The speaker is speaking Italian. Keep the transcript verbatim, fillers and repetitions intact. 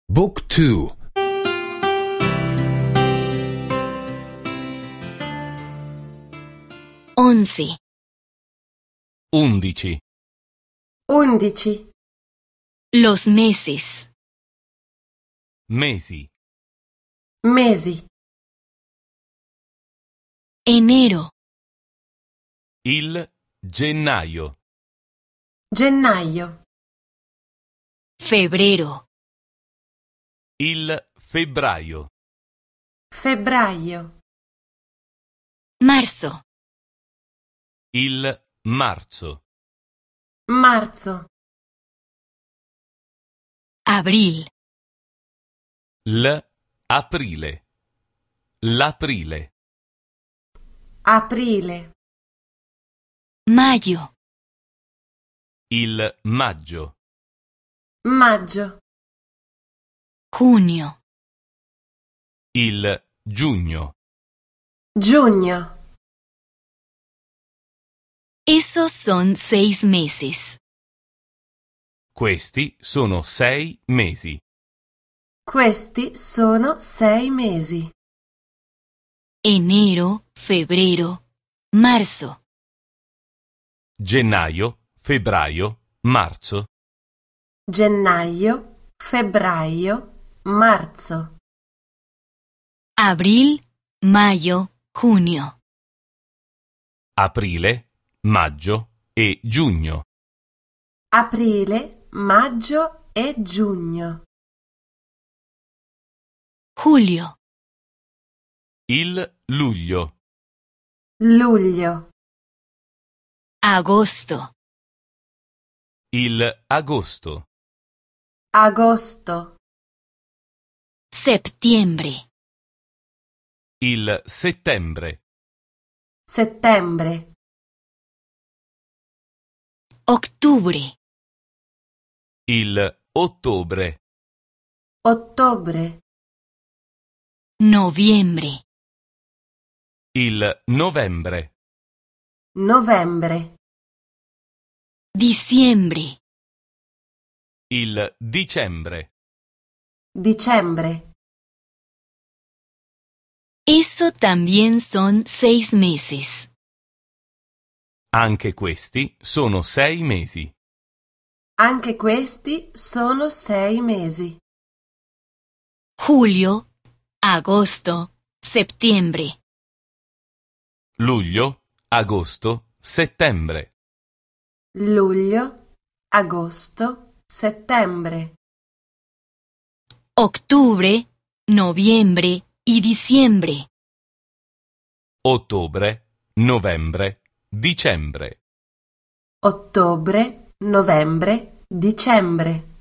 Book two. Once. Undici. Undici. Los meses. Mesi. Mesi. Enero. Il gennaio. Gennaio. Febrero. Il febbraio. Febbraio. Marzo. Il marzo. Marzo. Abril. L'aprile. L'aprile. Aprile. Mayo. Il maggio. Maggio. Junio. Il giugno. Giugno. Esos son seis meses. Questi sono sei mesi. Questi sono sei mesi. Enero, febrero, marzo. Gennaio, febbraio, marzo. Gennaio, febbraio, marzo. Abril, mayo, junio. Aprile, maggio e giugno. Aprile, maggio e giugno. Julio. Il luglio. Luglio. Agosto. Il agosto. Agosto. Septiembre. Il settembre. Settembre. Octubre. Il ottobre. Ottobre. Noviembre. Il novembre. Novembre. Diciembre. Il dicembre. Dicembre. Eso también son seis meses. Anche questi sono sei mesi. Anche questi sono sei mesi. Julio, agosto, septiembre. Luglio, agosto, settembre. Luglio, agosto, settembre. Octubre, noviembre y diciembre. Ottobre, novembre, dicembre. Ottobre, novembre, dicembre.